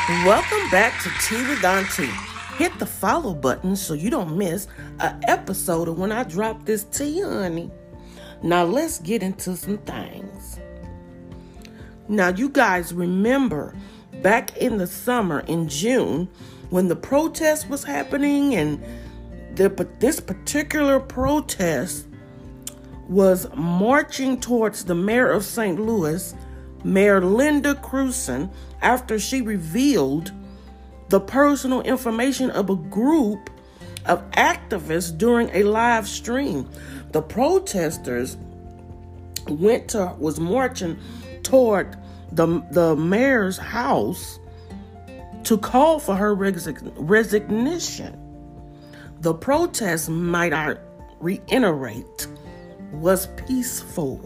Welcome back to Tea with Auntie. Hit the follow button so you don't miss an episode of when I drop this tea, honey. Now let's get into some things. Now you guys remember back in the summer in June when the protest was happening, and this particular protest was marching towards the mayor of St. Louis, Mayor Linda Crewson, after she revealed the personal information of a group of activists during a live stream. The protesters was marching toward the mayor's house to call for her resignation. The protest, might I reiterate, was peaceful.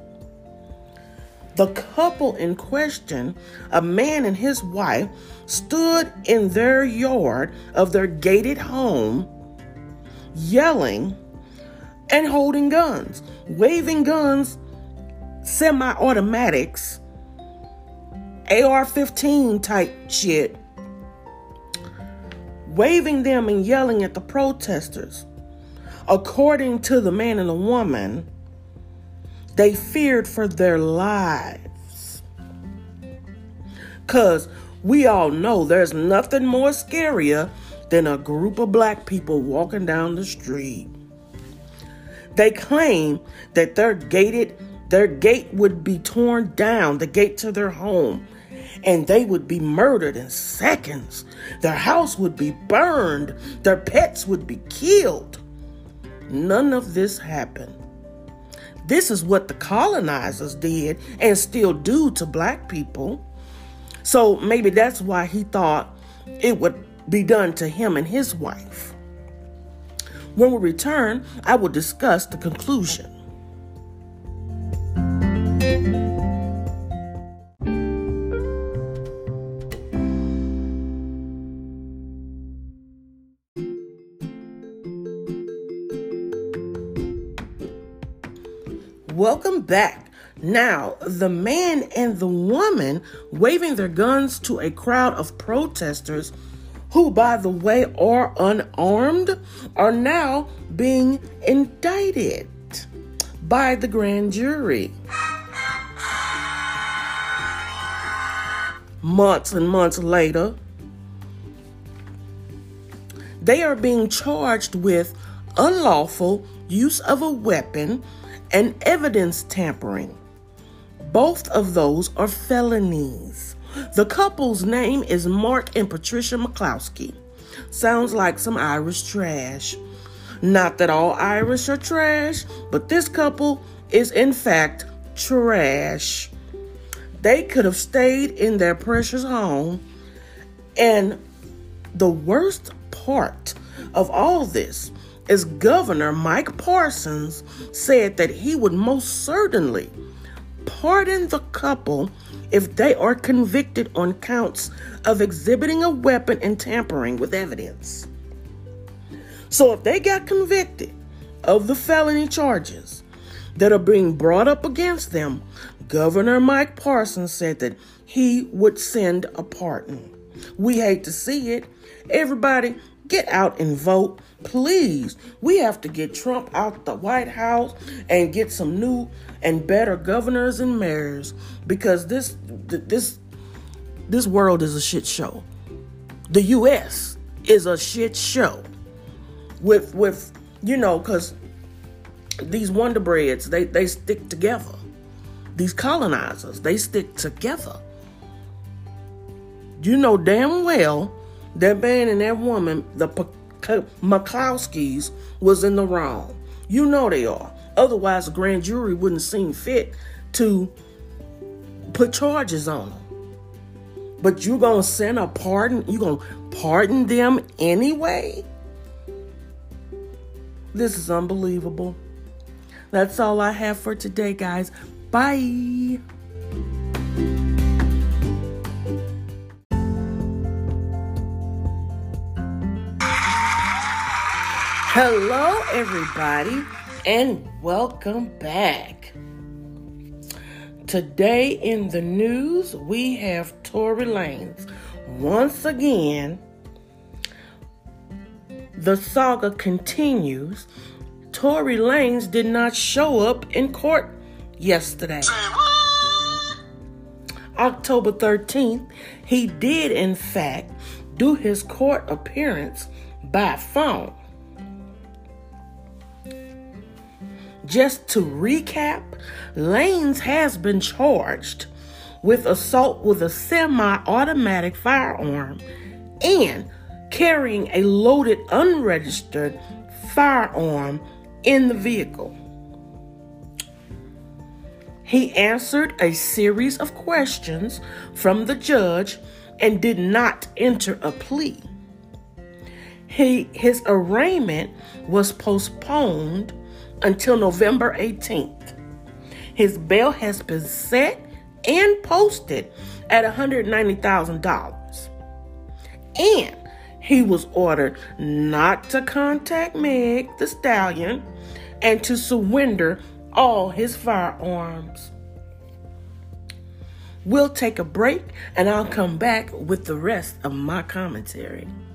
The couple in question, a man and his wife, stood in their yard of their gated home, yelling and holding guns, waving guns, semi-automatics, AR-15 type shit, waving them and yelling at the protesters. According to the man and the woman, they feared for their lives. Because we all know there's nothing more scarier than a group of black people walking down the street. They claim that their gate would be torn down, the gate to their home, and they would be murdered in seconds. Their house would be burned. Their pets would be killed. None of this happened. This is what the colonizers did and still do to black people. So maybe that's why he thought it would be done to him and his wife. When we return, I will discuss the conclusion. Welcome back. Now, the man and the woman waving their guns to a crowd of protesters who, by the way, are unarmed, are now being indicted by the grand jury. Months and months later, they are being charged with unlawful use of a weapon and evidence tampering. Both of those are felonies. The couple's name is Mark and Patricia McCloskey. Sounds like some Irish trash. Not that all Irish are trash, but this couple is in fact trash. They could have stayed in their precious home. And the worst part of all this is Governor Mike Parsons said that he would most certainly pardon the couple if they are convicted on counts of exhibiting a weapon and tampering with evidence. So if they got convicted of the felony charges that are being brought up against them, Governor Mike Parsons said that he would send a pardon. We hate to see it. Everybody, get out and vote. Please, we have to get Trump out the White House and get some new and better governors and mayors, because this world is a shit show. The U.S. is a shit show. With because these Wonder Breads, they stick together. These colonizers, they stick together. You know damn well that man and that woman, the McCloskeys, was in the wrong. You know they are. Otherwise, the grand jury wouldn't seem fit to put charges on them. But you're going to send a pardon? You're going to pardon them anyway? This is unbelievable. That's all I have for today, guys. Bye. Hello, everybody, and welcome back. Today in the news, we have Tory Lanez Once again, the saga continues. Tory Lanez did not show up in court yesterday. October 13th, he did in fact do his court appearance by phone. Just to recap, Lanez has been charged with assault with a semi-automatic firearm and carrying a loaded unregistered firearm in the vehicle. He answered a series of questions from the judge and did not enter a plea. His arraignment was postponed until November 18th. His bail has been set and posted at $190,000. And he was ordered not to contact Meg Thee Stallion and to surrender all his firearms. We'll take a break and I'll come back with the rest of my commentary.